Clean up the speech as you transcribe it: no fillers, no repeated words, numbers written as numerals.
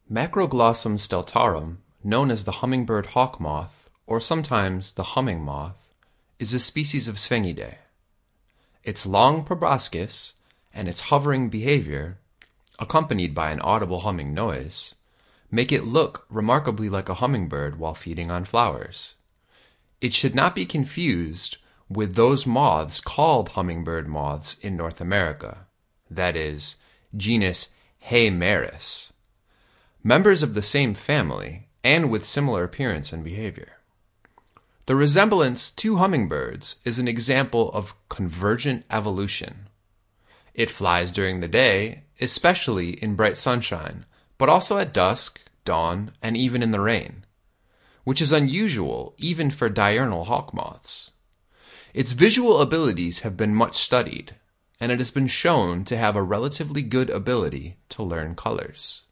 Macroglossum stellatarum, known as the hummingbird hawk moth, or sometimes the humming moth, is a species of Sphingidae. Its long proboscis and its hovering behavior, accompanied by an audible humming noise, make it look remarkably like a hummingbird while feeding on flowers. It should not be confused with those moths called hummingbird moths in North America, that is, genus Heymeris, members of the same family and with similar appearance and behavior. The resemblance to hummingbirds is an example of convergent evolution. It flies during the day, especially in bright sunshine, but also at dusk, dawn, and even in the rain, which is unusual even for diurnal hawk moths. Its visual abilities have been much studied, and it has been shown to have a relatively good ability to learn colors.